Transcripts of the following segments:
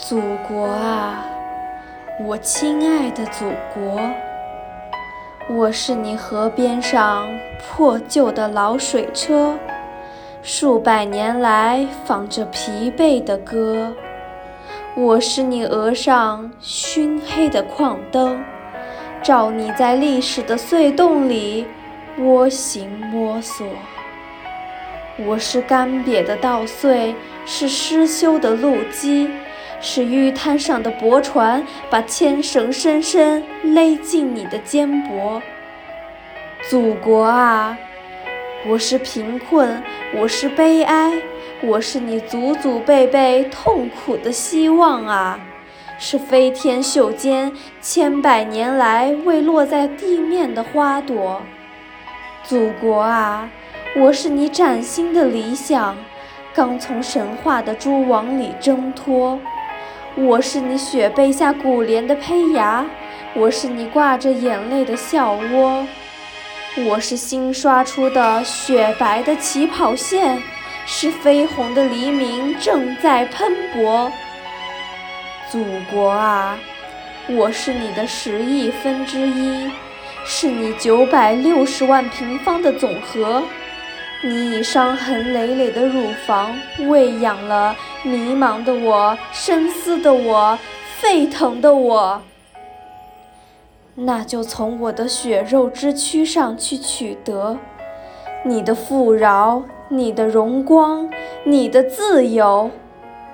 祖国啊，我亲爱的祖国，我是你河边上破旧的老水车，数百年来放着疲惫的歌。我是你额上熏黑的矿灯，照你在历史的隧洞里蜗行摸索。我是干瘪的稻穗，是失修的路基，是淤滩上的驳船，把牵绳深深勒进你的肩膊。祖国啊，我是贫困，我是悲哀，我是你祖祖辈辈痛苦的希望啊，是飞天袖间千百年来未落在地面的花朵。祖国啊，我是你崭新的理想，刚从神话的蛛网里挣脱。我是你雪背下古莲的胚芽，我是你挂着眼泪的笑窝。我是新刷出的雪白的起跑线，是绯红的黎明正在喷薄。祖国啊，我是你的10亿分之一，是你960万平方的总和。你以伤痕累累的乳房喂养了迷茫的我，深思的我，沸腾的我。那就从我的血肉之躯上去取得你的富饶，你的荣光，你的自由。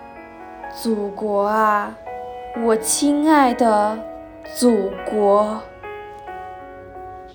祖国啊，我亲爱的祖国。